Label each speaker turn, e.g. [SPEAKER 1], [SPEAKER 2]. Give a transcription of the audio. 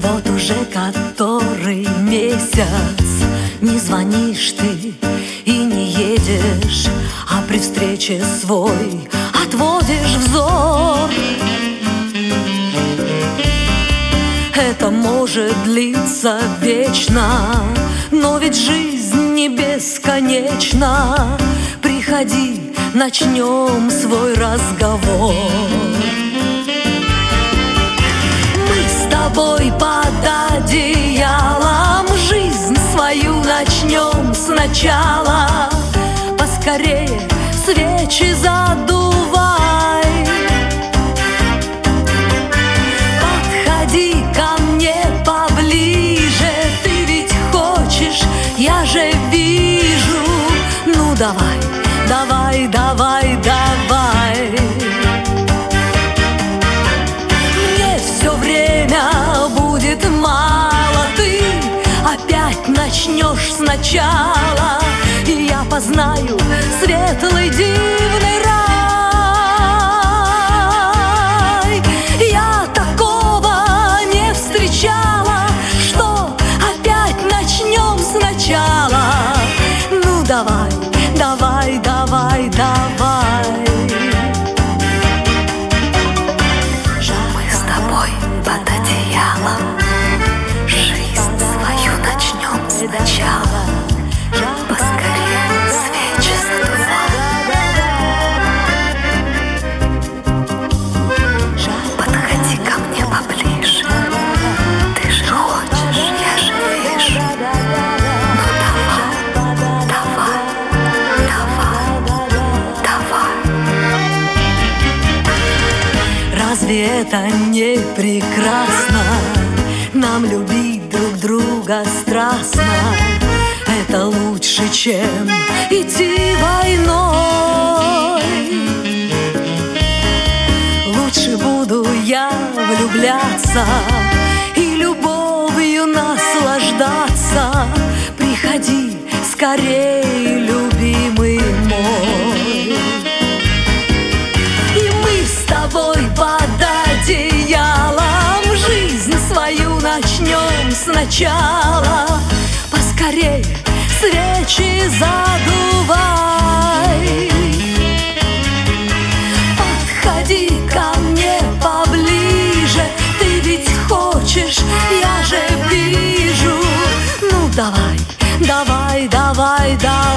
[SPEAKER 1] Вот уже который месяц не звонишь ты и не едешь, а при встрече свой отводишь взор. Это может длиться вечно, но ведь жизнь не бесконечна. Приходи, начнем свой разговор. Мы с тобой под одеялом жизнь свою начнем сначала. Поскорее свечи задувай. Подходи ко мне поближе, ты ведь хочешь, я же вижу. Ну давай, давай, давай, давай. Мне все время будет мало, ты опять начнешь сначала, и я познаю светлый дивный рай. Я такого не встречала, что опять начнем сначала. Ну давай, давай, давай, давай. Мы с тобой под одеялом жизнь свою начнем сначала. Поскорее свечи задувай. Подходи ко мне поближе, ты же хочешь, я же вижу. Ну давай, давай, давай, давай. Разве это не прекрасно? Нам любить друг друга страстно. Это лучше, чем идти войной. Лучше буду я влюбляться и любовью наслаждаться. Приходи скорей, любимый мой. И мы с тобой под одеялом жизнь свою начнем сначала. Поскорей свечи задувай. Подходи ко мне поближе, ты ведь хочешь, я же вижу. Ну давай, давай, давай, давай.